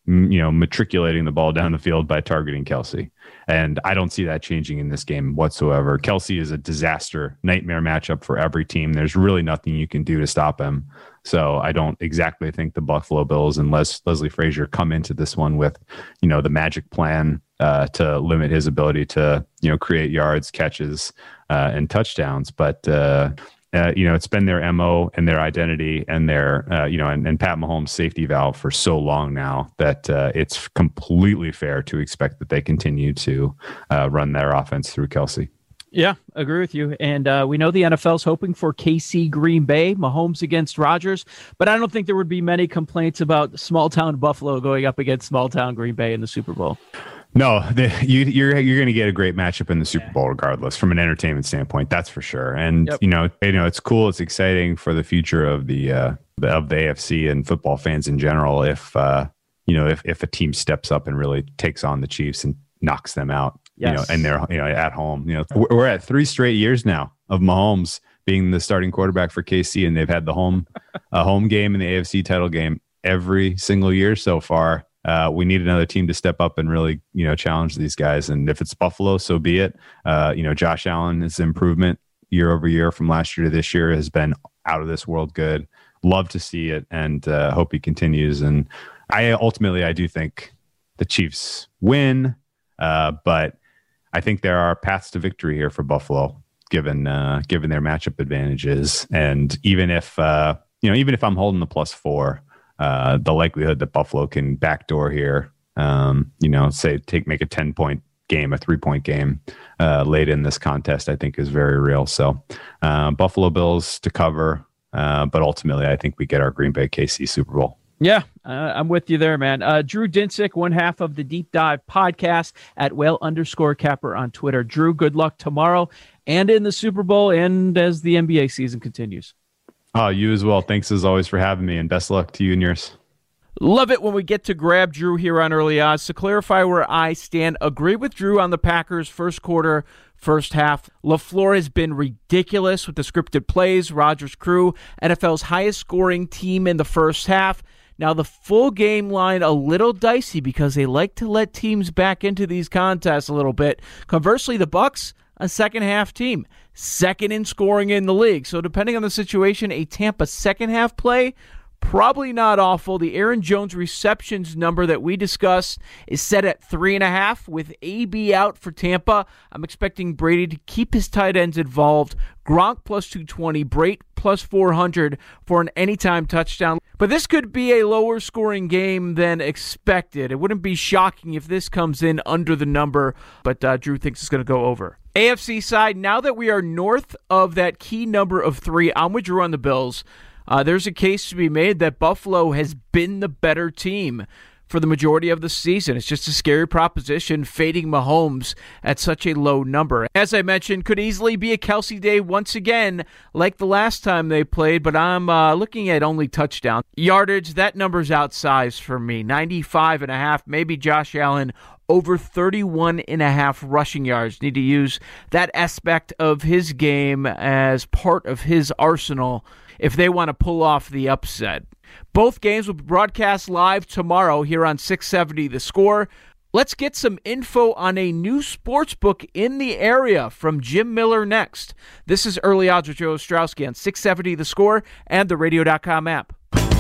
you know, matriculating the ball down the field by targeting Kelce. And I don't see that changing in this game whatsoever. Kelce is a disaster, nightmare matchup for every team. There's really nothing you can do to stop him. So I don't exactly think the Buffalo Bills and Les- Leslie Frazier come into this one with, you know, the magic plan uh, to limit his ability to, you know, create yards, catches, uh, and touchdowns. But, uh, Uh, you know, it's been their M O and their identity and their, uh, you know, and, and Pat Mahomes' safety valve for so long now that uh, it's completely fair to expect that they continue to uh, run their offense through Kelce. Yeah, agree with you. And uh, we know the N F L's hoping for K C Green Bay, Mahomes against Rodgers, but I don't think there would be many complaints about small-town Buffalo going up against small-town Green Bay in the Super Bowl. No, the, you, you're you're going to get a great matchup in the Super Bowl, regardless, from an entertainment standpoint. That's for sure. And yep. you know, you know, it's cool. It's exciting for the future of the uh, of the A F C and football fans in general. If uh, you know, if if a team steps up and really takes on the Chiefs and knocks them out, yes. you know, and they're you know at home. You know, we're at three straight years now of Mahomes being the starting quarterback for K C, and they've had the home a home game in the A F C title game every single year so far. Uh, we need another team to step up and really, you know, challenge these guys. And if it's Buffalo, so be it. Uh, you know, Josh Allen's improvement year over year from last year to this year has been out of this world good. Love to see it, and uh, hope he continues. And I ultimately, I do think the Chiefs win, uh, but I think there are paths to victory here for Buffalo, given uh, given their matchup advantages. And even if uh, you know, even if I'm holding the plus four. Uh, the likelihood that Buffalo can backdoor here, um, you know, say take make a ten point game, a three point game uh, late in this contest, I think is very real. So uh, Buffalo Bills to cover, uh, but ultimately I think we get our Green Bay K C Super Bowl. Yeah, uh, I'm with you there, man. Uh, Drew Dinsick, one half of the Deep Dive podcast at whale underscore capper on Twitter. Drew, good luck tomorrow and in the Super Bowl and as the N B A season continues. Oh, you as well. Thanks as always for having me, and best of luck to you and yours. Love it when we get to grab Drew here on Early Odds. To clarify where I stand, agree with Drew on the Packers first quarter, first half. LaFleur has been ridiculous with the scripted plays. Rodgers' crew, N F L's highest scoring team in the first half. Now, the full game line, a little dicey because they like to let teams back into these contests a little bit. Conversely, the Bucs, a second half team, second in scoring in the league. So depending on the situation, a Tampa second half play, probably not awful. The Aaron Jones receptions number that we discussed is set at three and a half with A B out for Tampa. I'm expecting Brady to keep his tight ends involved. Gronk plus two twenty, Brate plus four hundred for an anytime touchdown. But this could be a lower scoring game than expected. It wouldn't be shocking if this comes in under the number, but uh, Drew thinks it's going to go over. A F C side, now that we are north of that key number of three, I'm with Drew on the Bills. Uh, there's a case to be made that Buffalo has been the better team for the majority of the season. It's just a scary proposition fading Mahomes at such a low number. As I mentioned, could easily be a Kelce day once again, like the last time they played, but I'm uh, looking at only touchdown yardage. That number's outsized for me, ninety-five and a half. Maybe Josh Allen over thirty-one and a half rushing yards. Need to use that aspect of his game as part of his arsenal if they want to pull off the upset. Both games will be broadcast live tomorrow here on six seventy The Score. Let's get some info on a new sports book in the area from Jim Miller next. This is Early Odds with Joe Ostrowski on six seventy The Score and the radio dot com app.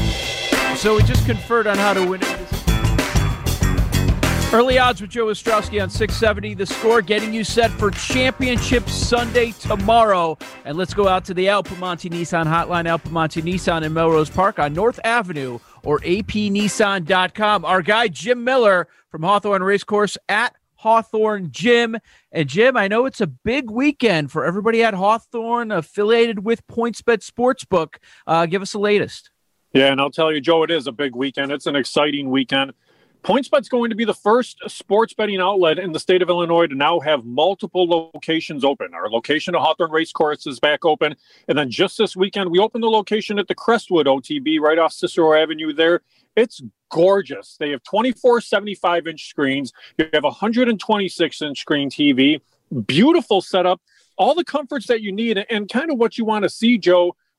So we just conferred on how to win it. Early Odds with Joe Ostrowski on six seventy The Score, getting you set for Championship Sunday tomorrow. And let's go out to the Al Piemonte Nissan hotline, Al Piemonte Nissan in Melrose Park on North Avenue or a p nissan dot com. Our guy Jim Miller from Hawthorne Racecourse at Hawthorne Jim. And Jim, I know it's a big weekend for everybody at Hawthorne affiliated with PointsBet Sportsbook. Uh, give us the latest. Yeah, and I'll tell you, Joe, it is a big weekend. It's an exciting weekend. PointsBet's going to be the first sports betting outlet in the state of Illinois to now have multiple locations open. Our location at Hawthorne Racecourse is back open. And then just this weekend, we opened the location at the Crestwood O T B right off Cicero Avenue there. It's gorgeous. They have twenty-four seventy-five inch screens. You have a one hundred twenty-six inch screen T V. Beautiful setup. All the comforts that you need and kind of what you want to see, Joe,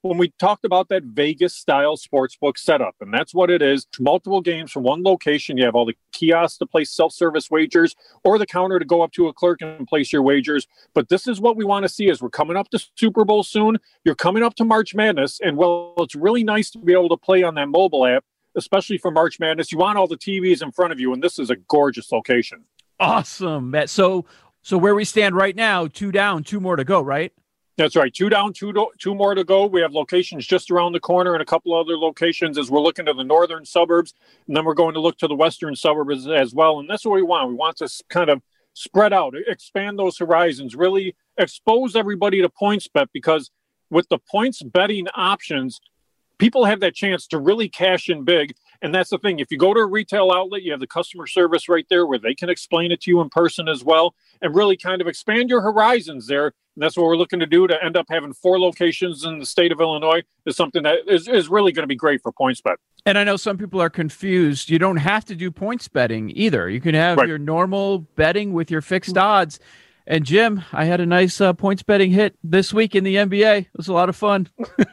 when we talked about that Vegas-style sportsbook setup, and that's what it is. Multiple games from one location. You have all the kiosks to place self-service wagers or the counter to go up to a clerk and place your wagers. But this is what we want to see as we're coming up to Super Bowl soon. You're coming up to March Madness, and, well, it's really nice to be able to play on that mobile app, especially for March Madness. You want all the T Vs in front of you, and this is a gorgeous location. Awesome. Matt. So, so where we stand right now, two down, two more to go, right? That's right. Two down, two do- two more to go. We have locations just around the corner and a couple other locations as we're looking to the northern suburbs. And then we're going to look to the western suburbs as well. And that's what we want. We want to kind of spread out, expand those horizons, really expose everybody to PointsBet, because with the points betting options, people have that chance to really cash in big. And that's the thing. If you go to a retail outlet, you have the customer service right there where they can explain it to you in person as well and really kind of expand your horizons there. And that's what we're looking to do, to end up having four locations in the state of Illinois is something that is, is really going to be great for PointsBet. And I know some people are confused. You don't have to do points betting either. You can have right. your normal betting with your fixed odds. And Jim, I had a nice uh, points betting hit this week in the N B A. It was a lot of fun.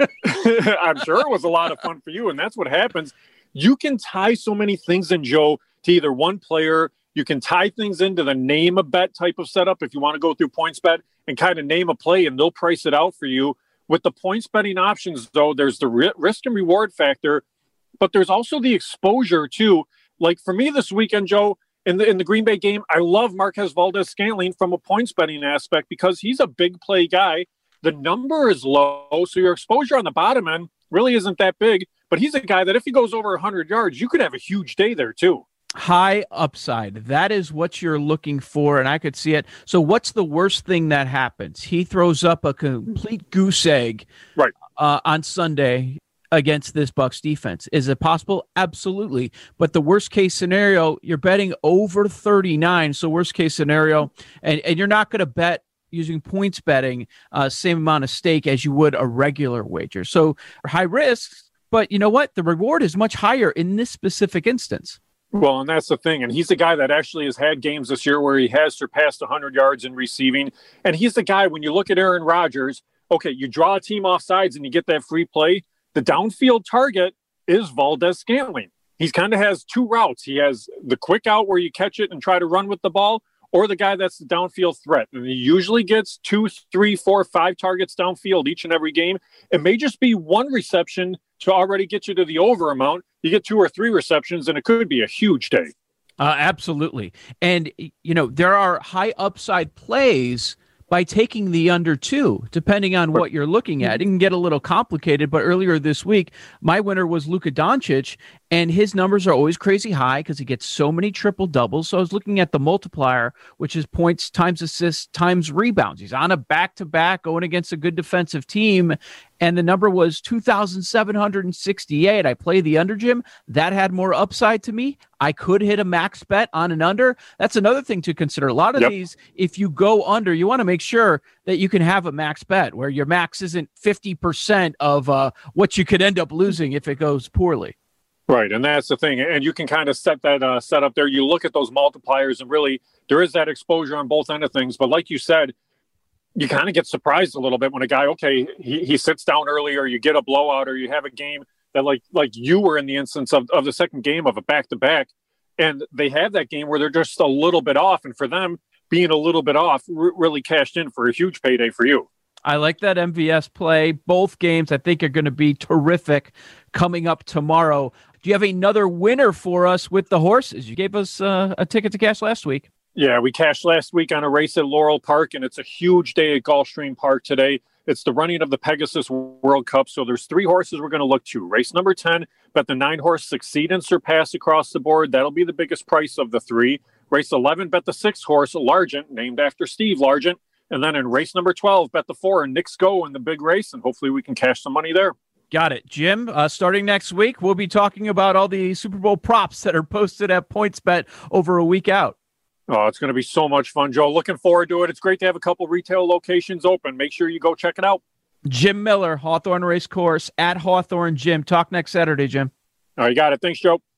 I'm sure it was a lot of fun for you. And that's what happens. You can tie so many things in, Joe, to either one player. You can tie things into the name a bet type of setup if you want to go through PointsBet and kind of name a play, and they'll price it out for you. With the points betting options, though, there's the ri- risk and reward factor, but there's also the exposure too. Like for me this weekend, Joe, in the in the Green Bay game, I love Marquez Valdes-Scantling from a points betting aspect because he's a big play guy. The number is low, so your exposure on the bottom end really isn't that big. But he's a guy that if he goes over one hundred yards, you could have a huge day there too. High upside. That is what you're looking for, and I could see it. So what's the worst thing that happens? He throws up a complete goose egg right. uh, on Sunday against this Bucs defense. Is it possible? Absolutely. But the worst case scenario, you're betting over thirty-nine. So worst case scenario, and, and you're not going to bet using points betting uh, same amount of stake as you would a regular wager. So high risks, but you know what? The reward is much higher in this specific instance. Well, and that's the thing. And he's a guy that actually has had games this year where he has surpassed one hundred yards in receiving. And he's the guy, when you look at Aaron Rodgers, okay, you draw a team off sides and you get that free play. The downfield target is Valdes-Scantling. He kind of has two routes. He has the quick out where you catch it and try to run with the ball, or the guy that's the downfield threat. And he usually gets two, three, four, five targets downfield each and every game. It may just be one reception to already get you to the over amount. You get two or three receptions, and it could be a huge day. Uh, absolutely. And, you know, there are high upside plays by taking the under two, depending on what you're looking at. It can get a little complicated, but earlier this week, my winner was Luka Doncic, and his numbers are always crazy high because he gets so many triple doubles. So I was looking at the multiplier, which is points times assists times rebounds. He's on a back-to-back going against a good defensive team, and the number was two thousand seven hundred sixty-eight. I play the under, Jim. That had more upside to me. I could hit a max bet on an under. That's another thing to consider. A lot of yep. these, if you go under, you want to make sure that you can have a max bet where your max isn't fifty percent of uh, what you could end up losing if it goes poorly. Right, and that's the thing. And you can kind of set that uh, set up there. You look at those multipliers, and really there is that exposure on both ends of things. But like you said, you kind of get surprised a little bit when a guy, okay, he, he sits down early, or you get a blowout, or you have a game that like like you were in the instance of, of the second game of a back-to-back, and they have that game where they're just a little bit off. And for them, being a little bit off r- really cashed in for a huge payday for you. I like that M V S play. Both games I think are going to be terrific coming up tomorrow. Do you have another winner for us with the horses? You gave us uh, a ticket to cash last week. Yeah, we cashed last week on a race at Laurel Park, and it's a huge day at Gulfstream Park today. It's the running of the Pegasus World Cup, so there's three horses we're going to look to. Race number ten, bet the nine-horse Succeed and Surpass across the board. That'll be the biggest price of the three. Race eleven, bet the six-horse Largent, named after Steve Largent. And then in race number twelve, bet the four and Knicks Go in the big race, and hopefully we can cash some money there. Got it. Jim, uh, starting next week, we'll be talking about all the Super Bowl props that are posted at PointsBet over a week out. Oh, it's going to be so much fun, Joe. Looking forward to it. It's great to have a couple retail locations open. Make sure you go check it out. Jim Miller, Hawthorne Race Course, at Hawthorne Gym. Talk next Saturday, Jim. All right, you got it. Thanks, Joe.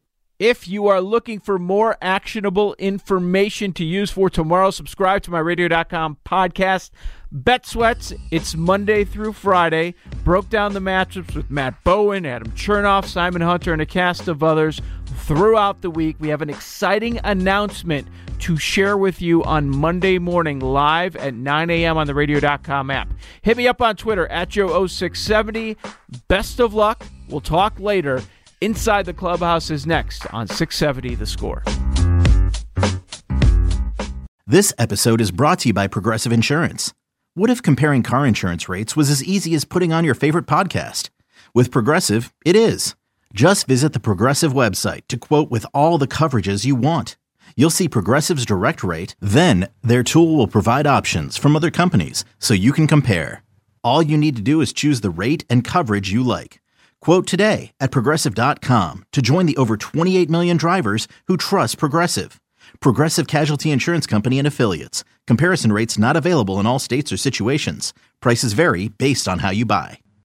If you are looking for more actionable information to use for tomorrow, subscribe to my radio dot com podcast, Bet Sweats. It's Monday through Friday. Broke down the matchups with Matt Bowen, Adam Chernoff, Simon Hunter, and a cast of others throughout the week. We have an exciting announcement to share with you on Monday morning live at nine a.m. on the radio dot com app. Hit me up on Twitter at Joe oh six seventy. Best of luck. We'll talk later. Inside the Clubhouse is next on six seventy The Score. This episode is brought to you by Progressive Insurance. What if comparing car insurance rates was as easy as putting on your favorite podcast? With Progressive, it is. Just visit the Progressive website to quote with all the coverages you want. You'll see Progressive's direct rate, then their tool will provide options from other companies so you can compare. All you need to do is choose the rate and coverage you like. Quote today at Progressive dot com to join the over twenty-eight million drivers who trust Progressive. Progressive Casualty Insurance Company and Affiliates. Comparison rates not available in all states or situations. Prices vary based on how you buy.